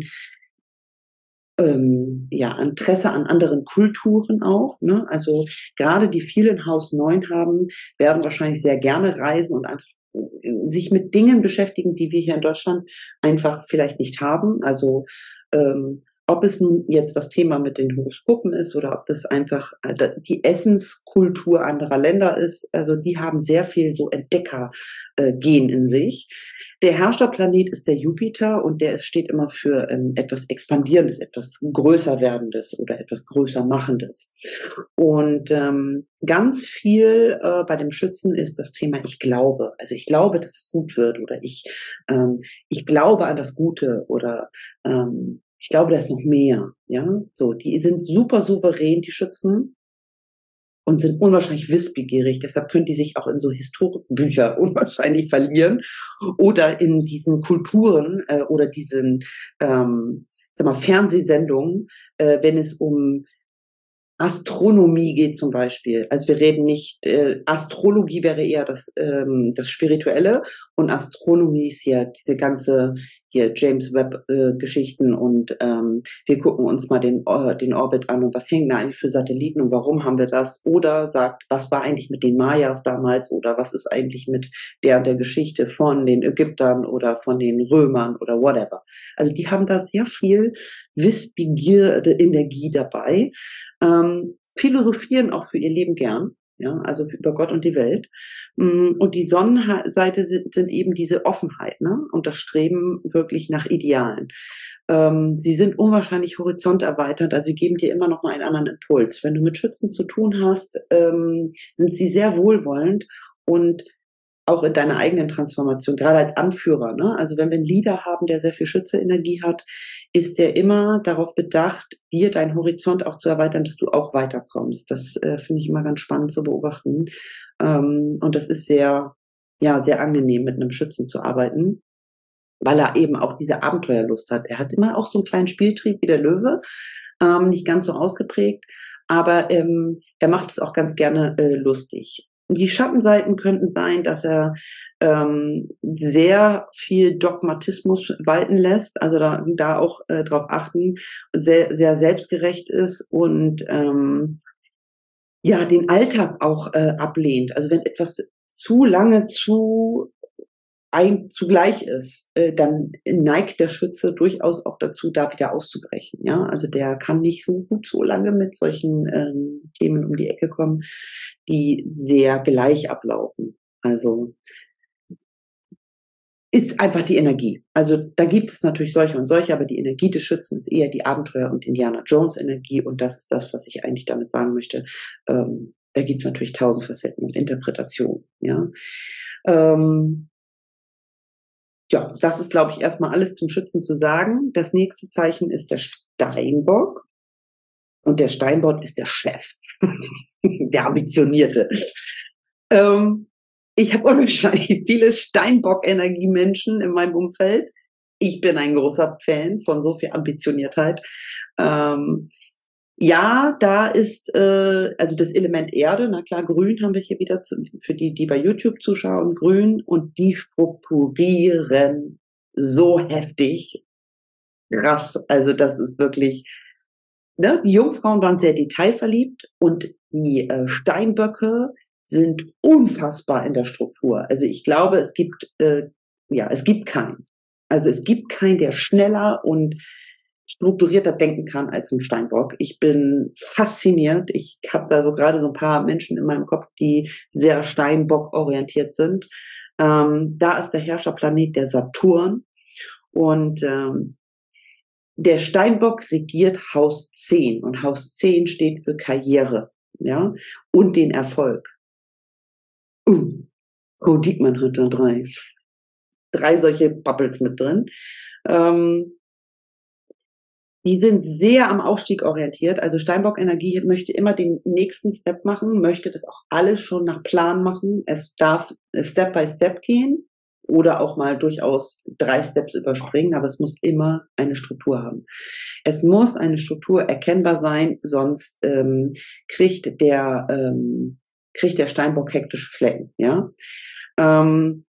ähm, ja, Interesse an anderen Kulturen auch, ne? Also gerade die vielen Haus neun haben, werden wahrscheinlich sehr gerne reisen und einfach äh, sich mit Dingen beschäftigen, die wir hier in Deutschland einfach vielleicht nicht haben. Also ähm, ob es nun jetzt das Thema mit den Horoskopen ist oder ob das einfach äh, die Essenskultur anderer Länder ist. Also die haben sehr viel so Entdecker-Gen in sich. Der Herrscherplanet ist der Jupiter und der steht immer für ähm, etwas Expandierendes, etwas größer werdendes oder etwas größer machendes. Und ähm, ganz viel äh, bei dem Schützen ist das Thema ich glaube. Also ich glaube, dass es gut wird oder ich, ähm, ich glaube an das Gute oder ähm, ich glaube, da ist noch mehr. Ja, so, die sind super souverän, die Schützen. Und sind unwahrscheinlich wissbegierig. Deshalb können die sich auch in so Historienbücher unwahrscheinlich verlieren oder in diesen Kulturen äh, oder diesen ähm, sag mal, Fernsehsendungen, äh, wenn es um Astronomie geht zum Beispiel. Also wir reden nicht, äh, Astrologie wäre eher das, ähm, das Spirituelle und Astronomie ist ja diese ganze hier James Webb äh, Geschichten und ähm, wir gucken uns mal den, äh, den Orbit an und was hängen da eigentlich für Satelliten und warum haben wir das? Oder sagt, was war eigentlich mit den Mayas damals oder was ist eigentlich mit der und der Geschichte von den Ägyptern oder von den Römern oder whatever. Also die haben da sehr viel Wissbegierde Energie dabei. Ähm, philosophieren auch für ihr Leben gern, ja, also über Gott und die Welt. Und die Sonnenseite sind, sind eben diese Offenheit, ne, und das Streben wirklich nach Idealen. Ähm, sie sind unwahrscheinlich horizonterweiternd, also sie geben dir immer noch mal einen anderen Impuls. Wenn du mit Schützen zu tun hast, ähm, sind sie sehr wohlwollend und auch in deiner eigenen Transformation, gerade als Anführer, ne? Also wenn wir einen Leader haben, der sehr viel Schütze-Energie hat, ist der immer darauf bedacht, dir deinen Horizont auch zu erweitern, dass du auch weiterkommst. Das äh, finde ich immer ganz spannend zu beobachten. Ähm, und das ist sehr, ja, sehr angenehm, mit einem Schützen zu arbeiten, weil er eben auch diese Abenteuerlust hat. Er hat immer auch so einen kleinen Spieltrieb wie der Löwe, ähm, nicht ganz so ausgeprägt, aber ähm, er macht es auch ganz gerne äh, lustig. Die Schattenseiten könnten sein, dass er ähm, sehr viel Dogmatismus walten lässt, also da, da auch äh, drauf achten, sehr, sehr selbstgerecht ist und ähm, ja, den Alltag auch äh, ablehnt. Also wenn etwas zu lange zu ein zugleich ist, äh, dann neigt der Schütze durchaus auch dazu, da wieder auszubrechen. Ja, also der kann nicht so gut so lange mit solchen ähm, Themen um die Ecke kommen, die sehr gleich ablaufen. Also ist einfach die Energie. Also da gibt es natürlich solche und solche, aber die Energie des Schützen ist eher die Abenteuer- und Indiana Jones Energie und das ist das, was ich eigentlich damit sagen möchte. Ähm, da gibt es natürlich tausend Facetten und Interpretationen. Ja. Ähm, Ja, das ist, glaube ich, erstmal alles zum Schützen zu sagen. Das nächste Zeichen ist der Steinbock. Und der Steinbock ist der Chef. Der Ambitionierte. Ähm, ich habe unwahrscheinlich viele Steinbock-Energiemenschen in meinem Umfeld. Ich bin ein großer Fan von so viel Ambitioniertheit. Ähm, Ja, da ist äh, also das Element Erde, na klar, grün haben wir hier wieder zu, für die, die bei YouTube zuschauen, grün und die strukturieren so heftig. krass. Also das ist wirklich, ne? Die Jungfrauen waren sehr detailverliebt und die äh, Steinböcke sind unfassbar in der Struktur. Also ich glaube, es gibt, äh, ja, es gibt keinen. Also es gibt keinen, der schneller und strukturierter denken kann als ein Steinbock. Ich bin fasziniert. Ich habe da so gerade so ein paar Menschen in meinem Kopf, die sehr Steinbock orientiert sind. Ähm, da ist der Herrscherplanet der Saturn und ähm, der Steinbock regiert Haus zehn und Haus zehn steht für Karriere, ja, und den Erfolg. Uh, Bo Diekmann hat da drei, drei solche Bubbles mit drin. Ähm, die sind sehr am Aufstieg orientiert. Also Steinbock Energie möchte immer den nächsten Step machen, möchte das auch alles schon nach Plan machen. Es darf Step by Step gehen oder auch mal durchaus drei Steps überspringen, aber es muss immer eine Struktur haben. Es muss eine Struktur erkennbar sein, sonst ähm, kriegt der ähm, kriegt der Steinbock hektische Flecken. Ja. Ähm,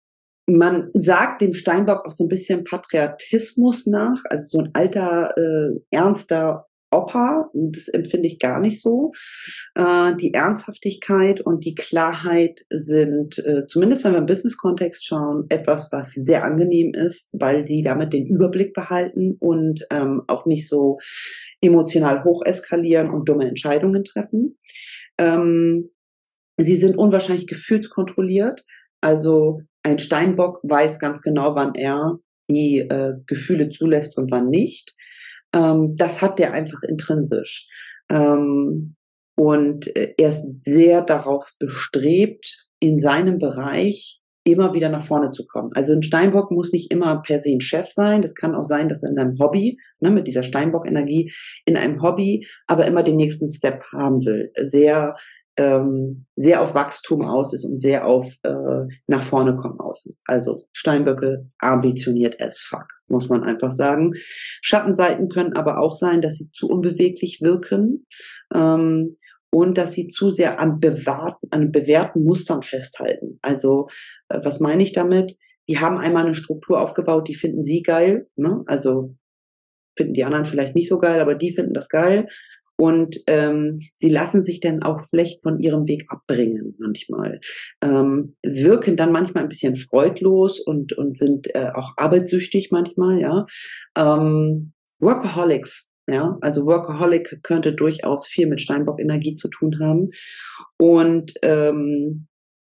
Man sagt dem Steinbock auch so ein bisschen Patriotismus nach, also so ein alter, äh, ernster Opa. Das empfinde ich gar nicht so. Äh, die Ernsthaftigkeit und die Klarheit sind, äh, zumindest wenn wir im Business-Kontext schauen, etwas, was sehr angenehm ist, weil sie damit den Überblick behalten und ähm, auch nicht so emotional hocheskalieren und dumme Entscheidungen treffen. Ähm, sie sind unwahrscheinlich gefühlskontrolliert. Also ein Steinbock weiß ganz genau, wann er die äh, Gefühle zulässt und wann nicht. Ähm, das hat der einfach intrinsisch. Ähm, und äh, er ist sehr darauf bestrebt, in seinem Bereich immer wieder nach vorne zu kommen. Also ein Steinbock muss nicht immer per se ein Chef sein. Das kann auch sein, dass er in seinem Hobby, ne, mit dieser Steinbock-Energie, in einem Hobby, aber immer den nächsten Step haben will. Sehr ähm, sehr auf Wachstum aus ist und sehr auf äh, nach vorne kommen aus ist. Also Steinböcke ambitioniert as fuck, muss man einfach sagen. Schattenseiten können aber auch sein, dass sie zu unbeweglich wirken ähm, und dass sie zu sehr an, bewahrten, an bewährten Mustern festhalten. Also äh, was meine ich damit? Die haben einmal eine Struktur aufgebaut, die finden sie geil, ne? Also finden die anderen vielleicht nicht so geil, aber die finden das geil. Und ähm, sie lassen sich dann auch schlecht von ihrem Weg abbringen manchmal. Ähm, wirken dann manchmal ein bisschen freudlos und, und sind äh, auch arbeitssüchtig manchmal, ja. Ähm, Workaholics, ja. Also Workaholic könnte durchaus viel mit Steinbock-Energie zu tun haben. Und ähm,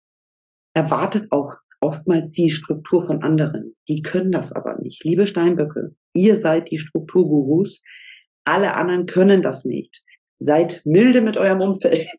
erwartet auch oftmals die Struktur von anderen. Die können das aber nicht. Liebe Steinböcke, ihr seid die Strukturgurus. Alle anderen können das nicht. Seid milde mit eurem Umfeld.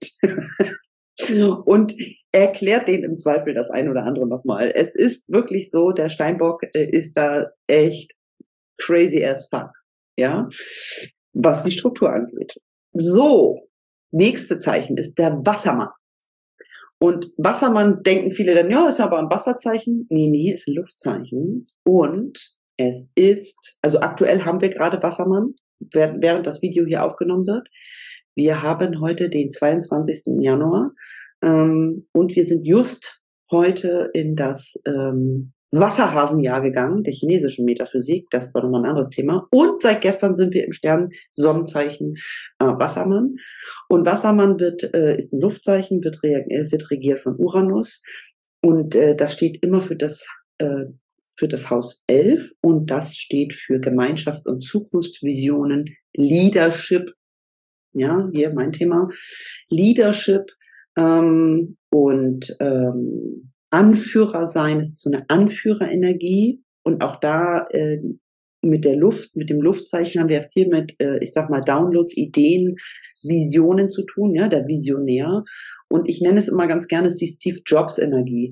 Und erklärt denen im Zweifel das ein oder andere nochmal. Es ist wirklich so, der Steinbock äh, ist da echt crazy as fuck. Ja, was die Struktur angeht. So, nächste Zeichen ist der Wassermann. Und Wassermann denken viele dann, ja, ist ja aber ein Wasserzeichen. Nee, nee, ist ein Luftzeichen. Und es ist, also aktuell haben wir gerade Wassermann, während das Video hier aufgenommen wird. Wir haben heute den zweiundzwanzigsten Januar ähm, und wir sind just heute in das ähm, Wasserhasenjahr gegangen, der chinesischen Metaphysik. Das war nochmal ein anderes Thema. Und seit gestern sind wir im Stern Sonnenzeichen äh, Wassermann. Und Wassermann wird, äh, ist ein Luftzeichen, wird, re wird regiert von Uranus. Und äh, das steht immer für das, äh, für das Haus elf. Und das steht für Gemeinschafts- und Zukunftsvisionen, Leadership. Ja, hier mein Thema. Leadership ähm, und ähm, Anführer sein ist so eine Anführerenergie. Und auch da äh, mit der Luft, mit dem Luftzeichen haben wir viel mit, äh, ich sag mal, Downloads, Ideen, Visionen zu tun, ja, der Visionär. Und ich nenne es immer ganz gerne, es ist die Steve Jobs Energie.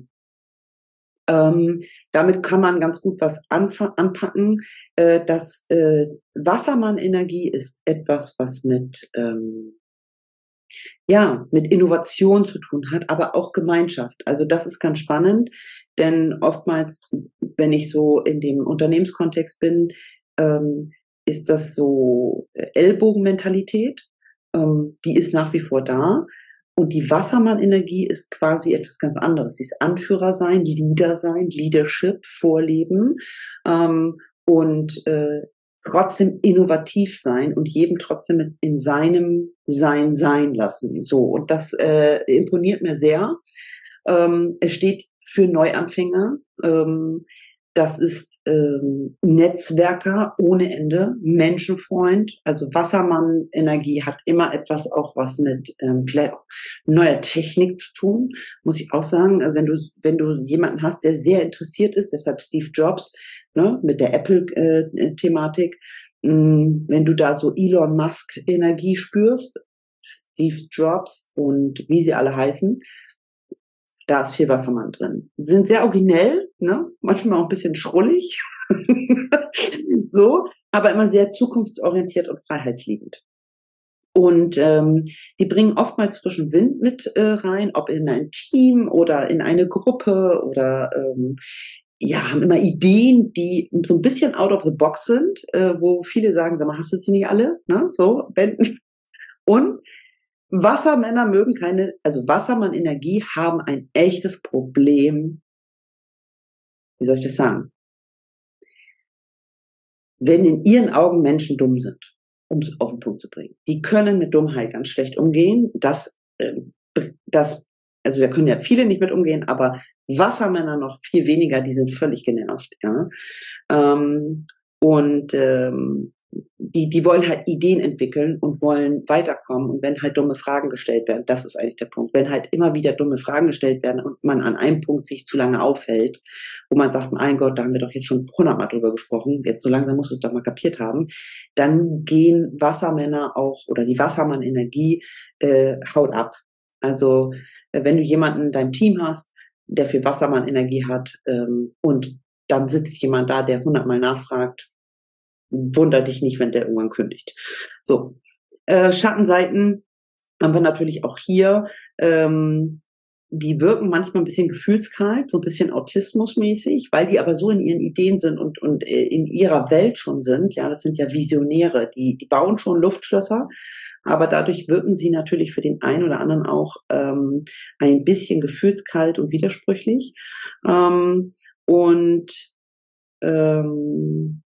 Ähm, damit kann man ganz gut was anpacken. Äh, das äh, Wassermann-Energie ist etwas, was mit ähm, ja, mit Innovation zu tun hat, aber auch Gemeinschaft. Also das ist ganz spannend, denn oftmals, wenn ich so in dem Unternehmenskontext bin, ähm, ist das so Ellbogenmentalität, ähm, die ist nach wie vor da. Und die Wassermann-Energie ist quasi etwas ganz anderes. Sie ist Anführer sein, Leader sein, Leadership vorleben ähm, und äh, trotzdem innovativ sein und jedem trotzdem in seinem Sein sein lassen. So, und das äh, imponiert mir sehr. Ähm, es steht für Neuanfänger. Ähm, das ist ähm, Netzwerker ohne Ende, Menschenfreund. Also Wassermann-Energie hat immer etwas auch was mit ähm, vielleicht auch neuer Technik zu tun, muss ich auch sagen. Also wenn du wenn du jemanden hast, der sehr interessiert ist, deshalb Steve Jobs, ne, mit der Apple-Thematik, äh, wenn du da so Elon Musk-Energie spürst, Steve Jobs und wie sie alle heißen, da ist viel Wassermann drin. Sind sehr originell, ne? Manchmal auch ein bisschen schrullig, so, aber immer sehr zukunftsorientiert und freiheitsliebend. Und ähm, die bringen oftmals frischen Wind mit äh, rein, ob in ein Team oder in eine Gruppe oder ähm, ja, haben immer Ideen, die so ein bisschen out of the box sind, äh, wo viele sagen, sag mal, hast du sie nicht alle? Ne? So, wenn, und Wassermänner mögen keine, also Wassermann-Energie haben ein echtes Problem. Wie soll ich das sagen? Wenn in ihren Augen Menschen dumm sind, um es auf den Punkt zu bringen. Die können mit Dummheit ganz schlecht umgehen. Das, äh, das, also da können ja viele nicht mit umgehen, aber Wassermänner noch viel weniger, die sind völlig genervt. Ja? Ähm, und ähm, die, die wollen halt Ideen entwickeln und wollen weiterkommen. Und wenn halt dumme Fragen gestellt werden, das ist eigentlich der Punkt. Wenn halt immer wieder dumme Fragen gestellt werden und man an einem Punkt sich zu lange aufhält, wo man sagt, mein Gott, da haben wir doch jetzt schon hundertmal drüber gesprochen, jetzt so langsam muss es doch mal kapiert haben, dann gehen Wassermänner auch, oder die Wassermann-Energie äh, haut ab. Also äh, wenn du jemanden in deinem Team hast, der viel Wassermann-Energie hat ähm, und dann sitzt jemand da, der hundertmal nachfragt, wunder dich nicht, wenn der irgendwann kündigt. So, äh, Schattenseiten haben wir natürlich auch hier. Ähm, die wirken manchmal ein bisschen gefühlskalt, so ein bisschen autismusmäßig, weil die aber so in ihren Ideen sind und, und in ihrer Welt schon sind. Ja, das sind ja Visionäre, die, die bauen schon Luftschlösser, aber dadurch wirken sie natürlich für den einen oder anderen auch ähm, ein bisschen gefühlskalt und widersprüchlich. Ähm, und ähm,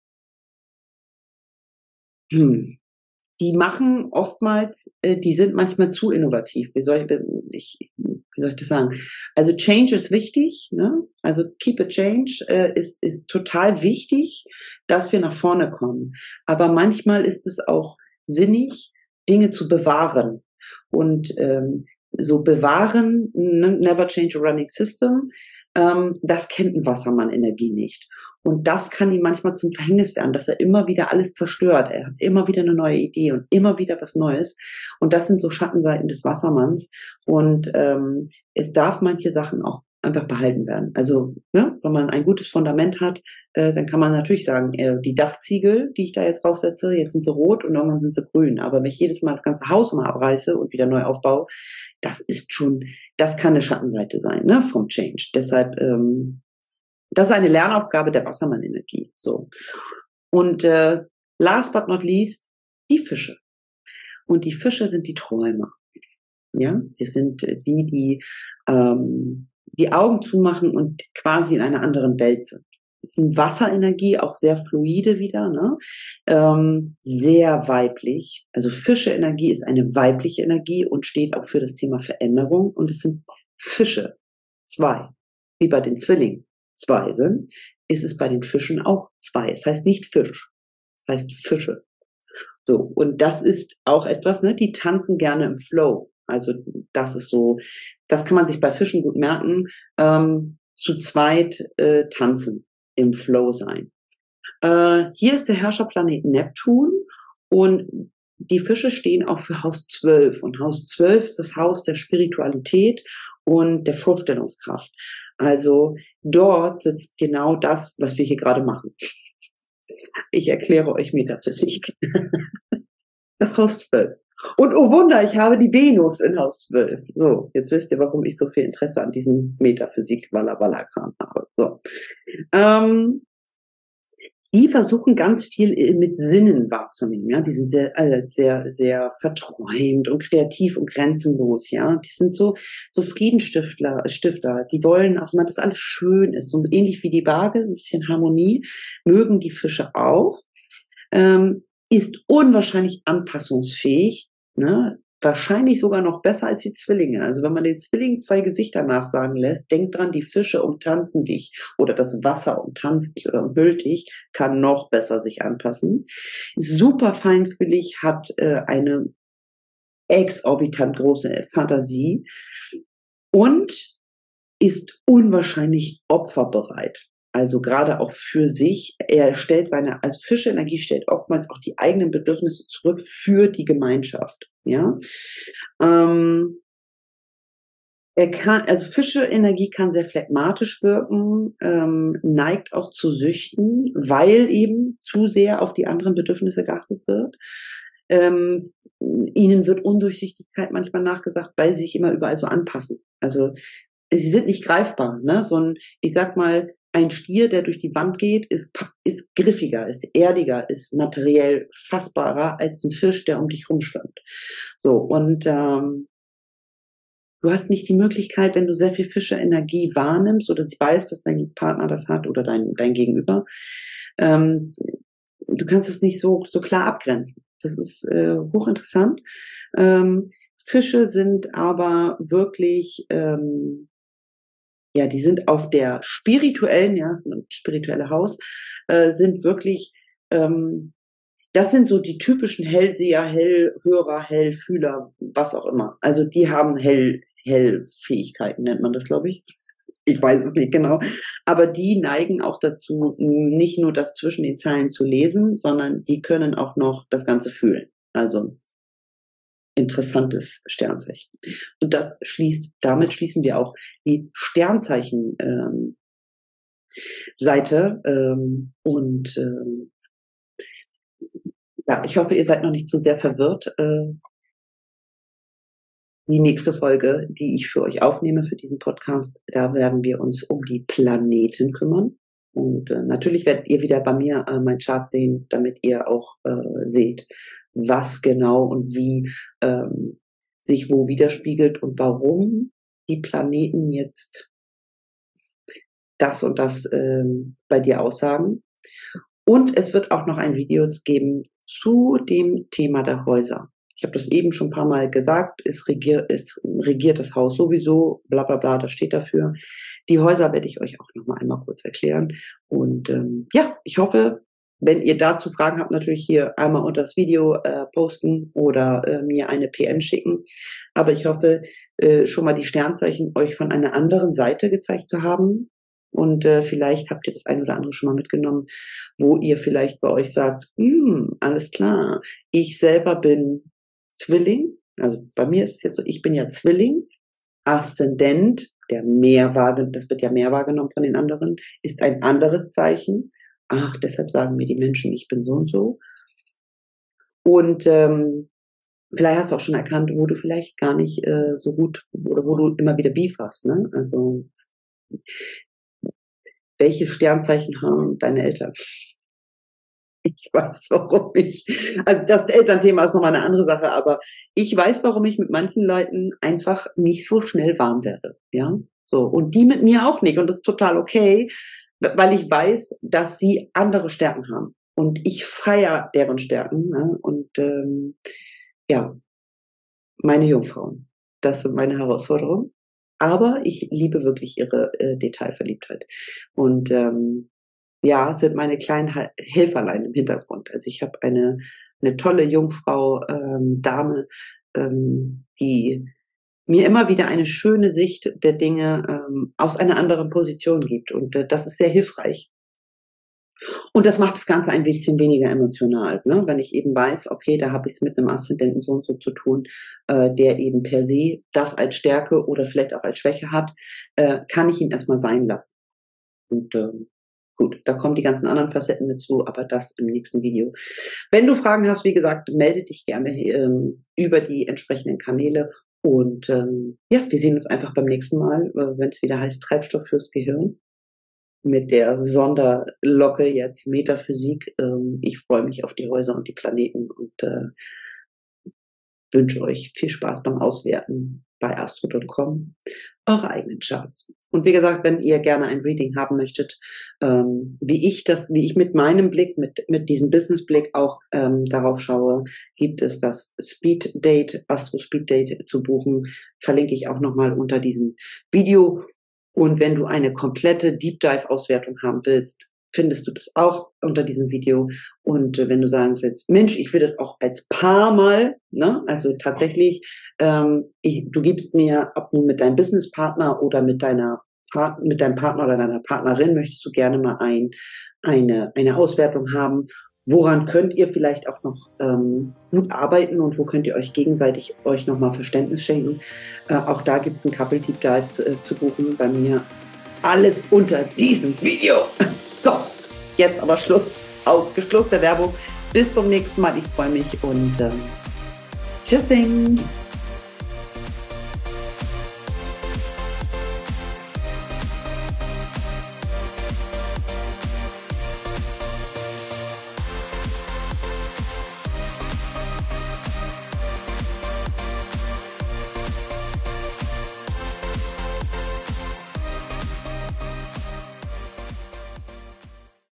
hm. Die machen oftmals, äh, die sind manchmal zu innovativ. Wie soll ich, ich, wie soll ich das sagen? Also Change ist wichtig, ne? Also keep a change äh, ist, ist total wichtig, dass wir nach vorne kommen. Aber manchmal ist es auch sinnig, Dinge zu bewahren. Und ähm, so bewahren, ne? Never change a running system, ähm, das kennt ein Wassermann-Energie nicht. Und das kann ihm manchmal zum Verhängnis werden, dass er immer wieder alles zerstört. Er hat immer wieder eine neue Idee und immer wieder was Neues. Und das sind so Schattenseiten des Wassermanns. Und ähm, es darf manche Sachen auch einfach behalten werden. Also, ne, wenn man ein gutes Fundament hat, äh, dann kann man natürlich sagen, äh, die Dachziegel, die ich da jetzt draufsetze, jetzt sind sie rot und irgendwann sind sie grün. Aber wenn ich jedes Mal das ganze Haus mal abreiße und wieder neu aufbaue, das ist schon, das kann eine Schattenseite sein, ne, vom Change. Deshalb, ähm, das ist eine Lernaufgabe der Wassermann-Energie. So. Und äh, last but not least, die Fische. Und die Fische sind die Träumer. Ja, die sind die, die ähm, die Augen zumachen und quasi in einer anderen Welt sind. Es sind Wasserenergie, auch sehr fluide wieder, ne? Ähm, sehr weiblich. Also Fische-Energie ist eine weibliche Energie und steht auch für das Thema Veränderung. Und es sind Fische, zwei, wie bei den Zwillingen zwei sind, ist es bei den Fischen auch zwei. Es heißt nicht Fisch, es heißt Fische. So, und das ist auch etwas, ne, die tanzen gerne im Flow. Also das ist so, das kann man sich bei Fischen gut merken, ähm, zu zweit äh, tanzen, im Flow sein. Äh, hier ist der Herrscherplanet Neptun und die Fische stehen auch für Haus zwölf. Und Haus zwölf ist das Haus der Spiritualität und der Vorstellungskraft. Also dort sitzt genau das, was wir hier gerade machen. Ich erkläre euch Metaphysik. Das Haus zwölf. Und oh Wunder, ich habe die Venus in Haus zwölf. So, jetzt wisst ihr, warum ich so viel Interesse an diesem Metaphysik-Walla-Walla-Kram habe. So. Ähm, die versuchen ganz viel mit Sinnen wahrzunehmen. Ja, die sind sehr, äh, sehr, sehr verträumt und kreativ und grenzenlos. Ja, die sind so, so Friedensstifter, Stifter. Die wollen auch mal, dass alles schön ist, so ähnlich wie die Waage, so ein bisschen Harmonie. Mögen die Fische auch. ähm, ist unwahrscheinlich anpassungsfähig, ne? Wahrscheinlich sogar noch besser als die Zwillinge. Also wenn man den Zwillingen zwei Gesichter nachsagen lässt, denk dran, die Fische umtanzen dich oder das Wasser umtanzt dich oder umhüllt dich, kann noch besser sich anpassen. Super feinfühlig, hat äh, eine exorbitant große Fantasie und ist unwahrscheinlich opferbereit. Also gerade auch für sich. Er stellt seine, also Fischeenergie stellt oftmals auch die eigenen Bedürfnisse zurück für die Gemeinschaft. Ja, ähm, er kann, also Fische-Energie kann sehr phlegmatisch wirken, ähm, neigt auch zu Süchten, weil eben zu sehr auf die anderen Bedürfnisse geachtet wird. Ähm, ihnen wird Undurchsichtigkeit manchmal nachgesagt, weil sie sich immer überall so anpassen. Also sie sind nicht greifbar. Ne? So ein, ich sag mal, ein Stier, der durch die Wand geht, ist, ist griffiger, ist erdiger, ist materiell fassbarer als ein Fisch, der um dich rumschwimmt. So, und ähm, du hast nicht die Möglichkeit, wenn du sehr viel Fische-Energie wahrnimmst oder sie weißt, dass dein Partner das hat oder dein, dein Gegenüber, ähm, du kannst es nicht so, so klar abgrenzen. Das ist äh, hochinteressant. Ähm, Fische sind aber wirklich, ähm, ja, die sind auf der spirituellen, ja, das ist ein spirituelle Haus, äh, sind wirklich, ähm, das sind so die typischen Hellseher, Hellhörer, Hellfühler, was auch immer. Also die haben Hell, Hellfähigkeiten, nennt man das, glaube ich. Ich weiß es nicht genau. Aber die neigen auch dazu, nicht nur das zwischen den Zeilen zu lesen, sondern die können auch noch das Ganze fühlen. Also interessantes Sternzeichen. Und das schließt, damit schließen wir auch die Sternzeichen ähm, Seite. Ähm, und ähm, ja, ich hoffe, ihr seid noch nicht zu sehr verwirrt. Äh, die nächste Folge, die ich für euch aufnehme für diesen Podcast, da werden wir uns um die Planeten kümmern. Und äh, natürlich werdet ihr wieder bei mir äh, mein Chart sehen, damit ihr auch äh, seht, was genau und wie ähm, sich wo widerspiegelt und warum die Planeten jetzt das und das ähm, bei dir aussagen. Und es wird auch noch ein Video geben zu dem Thema der Häuser. Ich habe das eben schon ein paar Mal gesagt, es regiert, es regiert das Haus sowieso, bla bla bla, das steht dafür. Die Häuser werde ich euch auch noch mal einmal kurz erklären. Und ähm, ja, ich hoffe, wenn ihr dazu Fragen habt, natürlich hier einmal unter das Video äh, posten oder äh, mir eine P N schicken. Aber ich hoffe, äh, schon mal die Sternzeichen euch von einer anderen Seite gezeigt zu haben. Und äh, vielleicht habt ihr das ein oder andere schon mal mitgenommen, wo ihr vielleicht bei euch sagt, hm, alles klar, ich selber bin Zwilling, also bei mir ist es jetzt so, ich bin ja Zwilling, Aszendent, der mehr wahrgenommen, das wird ja mehr wahrgenommen von den anderen, ist ein anderes Zeichen. Ach, deshalb sagen mir die Menschen, ich bin so und so. Und ähm, vielleicht hast du auch schon erkannt, wo du vielleicht gar nicht äh, so gut oder wo du immer wieder Beef hast. Ne? Also welche Sternzeichen haben deine Eltern? Ich weiß, warum ich, also das Elternthema ist nochmal eine andere Sache, aber ich weiß, warum ich mit manchen Leuten einfach nicht so schnell warm werde, ja, so. Und die mit mir auch nicht und das ist total okay, weil ich weiß, dass sie andere Stärken haben und ich feiere deren Stärken, ne? Und ähm, ja, meine Jungfrauen, das sind meine Herausforderungen, aber ich liebe wirklich ihre äh, Detailverliebtheit und ähm, ja, sind meine kleinen Helferlein im Hintergrund. Also ich habe eine, eine tolle Jungfrau, ähm, Dame, ähm, die mir immer wieder eine schöne Sicht der Dinge ähm, aus einer anderen Position gibt. Und äh, das ist sehr hilfreich. Und das macht das Ganze ein bisschen weniger emotional, ne? Wenn ich eben weiß, okay, da habe ich es mit einem Aszendenten so und so zu tun, äh, der eben per se das als Stärke oder vielleicht auch als Schwäche hat, äh, kann ich ihn erstmal sein lassen. Und ähm, gut, da kommen die ganzen anderen Facetten mit zu, aber das im nächsten Video. Wenn du Fragen hast, wie gesagt, melde dich gerne ähm, über die entsprechenden Kanäle. Und ähm, ja, wir sehen uns einfach beim nächsten Mal, äh, wenn es wieder heißt Treibstoff fürs Gehirn. Mit der Sonderlocke jetzt Metaphysik. Ähm, ich freue mich auf die Häuser und die Planeten und äh, wünsche euch viel Spaß beim Auswerten bei astro Punkt com. eure eigenen Charts. Und wie gesagt, wenn ihr gerne ein Reading haben möchtet, ähm, wie ich das, wie ich mit meinem Blick, mit, mit diesem Business-Blick auch ähm, darauf schaue, gibt es das Speed Date, Astro Speed Date zu buchen, verlinke ich auch nochmal unter diesem Video. Und wenn du eine komplette Deep Dive Auswertung haben willst, findest du das auch unter diesem Video. Und äh, wenn du sagen willst, Mensch, ich will das auch als Paar mal, ne, also tatsächlich, ähm, ich, du gibst mir, ob nun mit deinem Businesspartner oder mit deiner Part mit deinem Partner oder deiner Partnerin, möchtest du gerne mal ein, eine, eine Auswertung haben. Woran könnt ihr vielleicht auch noch ähm, gut arbeiten und wo könnt ihr euch gegenseitig euch nochmal Verständnis schenken? Äh, auch da gibt es ein Couple Deep Dive zu, äh, zu buchen bei mir. Alles unter diesem Video. So, jetzt aber Schluss. Aus Schluss der Werbung. Bis zum nächsten Mal. Ich freue mich und ähm, tschüssing.